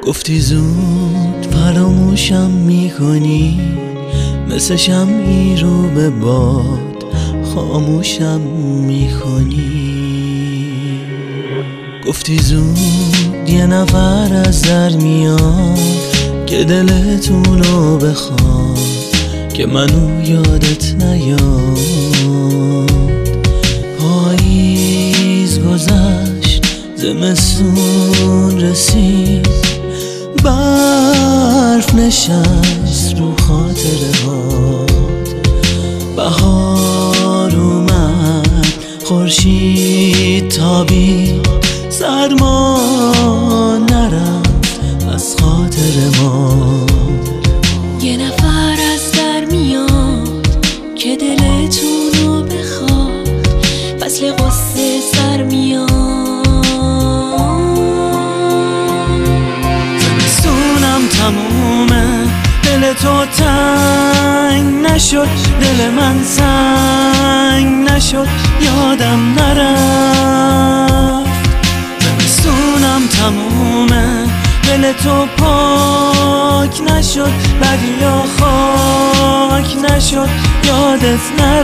گفتی زود فراموشم میکنی، مثل شمعی رو به باد خاموشم میکنی. گفتی زود یه نفر از در میاد که دلتونو بخواد، که منو یادت نیاد. پاییز گذشت، زمستون رسید، برف نشست رو خاطره هات. بهار اومد، خورشید تابید، سرما نرفت از خاطر ما. یه نفر از در میاد که دلتونو بخواد، فصل قصه سر میاد. زمستونم تمومه، دل تو تنگ نشد، دل من سنگ نشد، یادم نرفت. زمستونم تمومه، دل تو پاک نشد، بدیا خاک نشد، یادت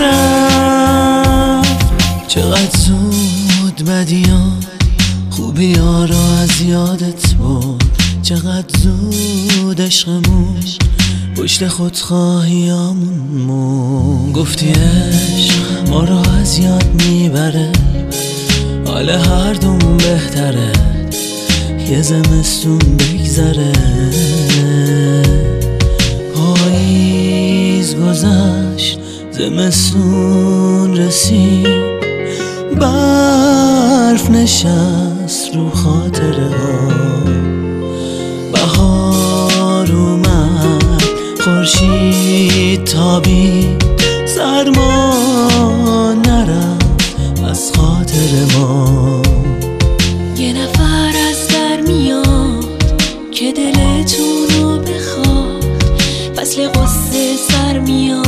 نرفت. چقدر زود بدیا خوبیا رو از یادت برد، چقدر زود عشقمون پشت خودخواهیامون مون. گفتی عشق ما رو از یاد میبره، حال هر دومون بهتره، یه زمستون بگذره. پاییز گذشت، زمستون رسید، برف نشست رو خاطره ها. بهار اومد، خورشید تابید، سرما نرفت از خاطر ما. یه نفر از در میاد که دلتونو بخواد، فصل قصه سر میاد.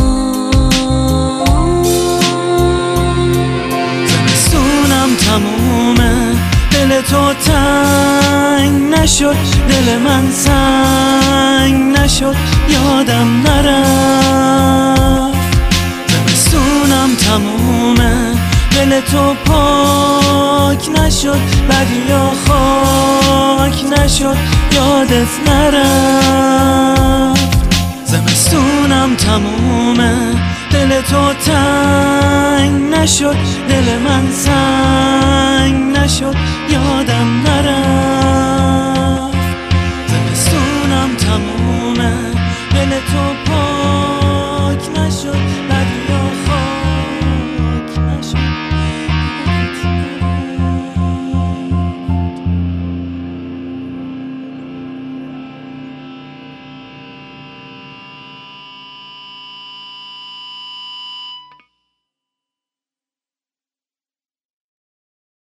زمستونم تمومه، دل تو تنگ نشد، دل من سنگ نشد، یادم نرفت. زمستونم تمومه، دل تو پاک نشد، بدیا خاک نشد، یادت نرفت. زمستونم تمومه، دل تو تنگ نشد، دل من سنگ نشد، یادم نرفت.